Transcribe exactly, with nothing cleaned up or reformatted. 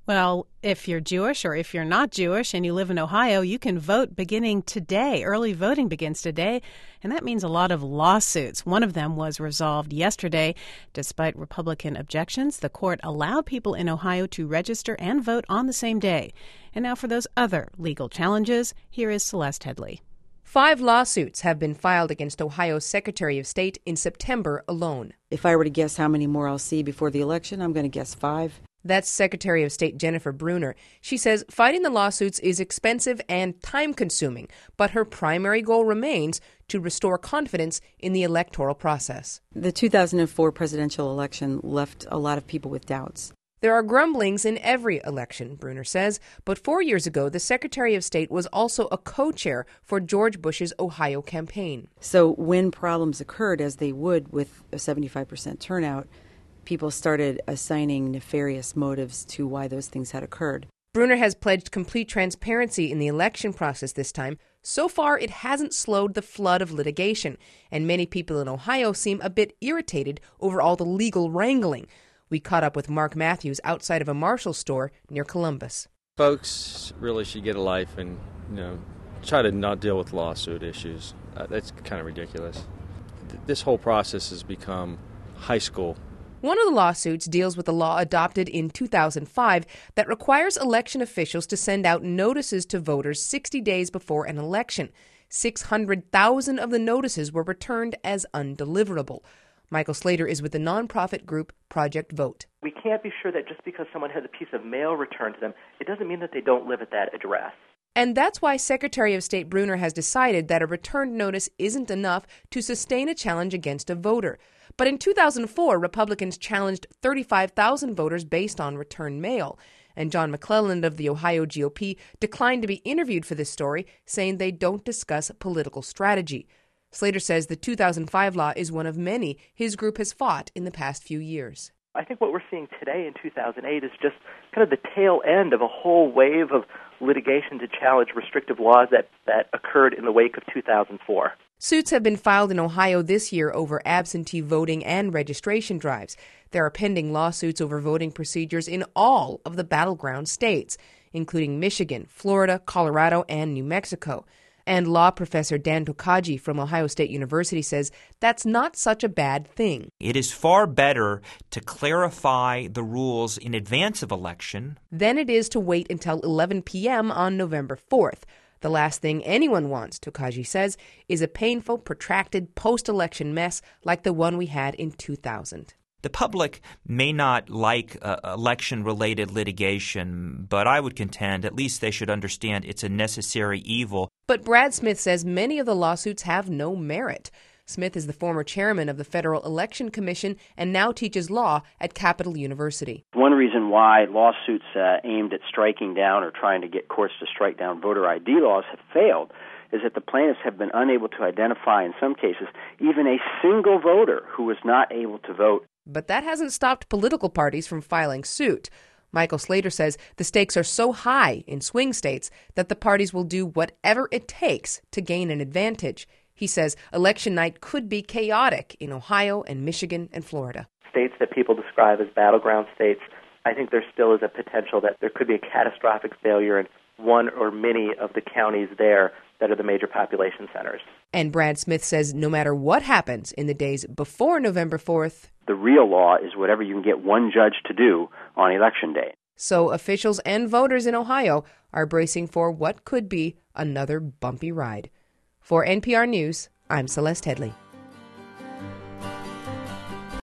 Well, if you're Jewish or if you're not Jewish and you live in Ohio, you can vote beginning today. Early voting begins today, and that means a lot of lawsuits. One of them was resolved yesterday. Despite Republican objections, the court allowed people in Ohio to register and vote on the same day. And now for those other legal challenges, here is Celeste Headley. Five lawsuits have been filed against Ohio's Secretary of State in September alone. If I were to guess how many more I'll see before the election, I'm going to guess five. That's Secretary of State Jennifer Brunner. She says fighting the lawsuits is expensive and time-consuming, but her primary goal remains to restore confidence in the electoral process. The two thousand four presidential election left a lot of people with doubts. There are grumblings in every election, Brunner says, but four years ago, the Secretary of State was also a co-chair for George Bush's Ohio campaign. So when problems occurred, as they would with a seventy-five percent turnout, people started assigning nefarious motives to why those things had occurred. Brunner has pledged complete transparency in the election process this time. So far, it hasn't slowed the flood of litigation, and many people in Ohio seem a bit irritated over all the legal wrangling. We caught up with Mark Matthews outside of a Marshall store near Columbus. Folks really should get a life and, you know, try to not deal with lawsuit issues. Uh, that's kind of ridiculous. Th- this whole process has become high school. One of the lawsuits deals with a law adopted in two thousand five that requires election officials to send out notices to voters sixty days before an election. six hundred thousand of the notices were returned as undeliverable. Michael Slater is with the nonprofit group Project Vote. We can't be sure that just because someone has a piece of mail returned to them, it doesn't mean that they don't live at that address. And that's why Secretary of State Brunner has decided that a returned notice isn't enough to sustain a challenge against a voter. But in two thousand four, Republicans challenged thirty-five thousand voters based on returned mail. And John McClelland of the Ohio G O P declined to be interviewed for this story, saying they don't discuss political strategy. Slater says the two thousand five law is one of many his group has fought in the past few years. I think what we're seeing today in two thousand eight is just kind of the tail end of a whole wave of litigation to challenge restrictive laws that, that occurred in the wake of two thousand four. Suits have been filed in Ohio this year over absentee voting and registration drives. There are pending lawsuits over voting procedures in all of the battleground states, including Michigan, Florida, Colorado, and New Mexico. And law professor Dan Tokaji from Ohio State University says that's not such a bad thing. It is far better to clarify the rules in advance of election than it is to wait until eleven p.m. on November fourth. The last thing anyone wants, Tokaji says, is a painful, protracted post-election mess like the one we had in two thousand. The public may not like uh, election-related litigation, but I would contend at least they should understand it's a necessary evil. But Brad Smith says many of the lawsuits have no merit. Smith is the former chairman of the Federal Election Commission and now teaches law at Capital University. One reason why lawsuits uh, aimed at striking down or trying to get courts to strike down voter I D laws have failed is that the plaintiffs have been unable to identify, in some cases, even a single voter who was not able to vote. But that hasn't stopped political parties from filing suit. Michael Slater says the stakes are so high in swing states that the parties will do whatever it takes to gain an advantage. He says election night could be chaotic in Ohio and Michigan and Florida. States that people describe as battleground states, I think there still is a potential that there could be a catastrophic failure in one or many of the counties there that are the major population centers. And Brad Smith says no matter what happens in the days before November fourth, the real law is whatever you can get one judge to do on Election Day. So officials and voters in Ohio are bracing for what could be another bumpy ride. For N P R News, I'm Celeste Headley.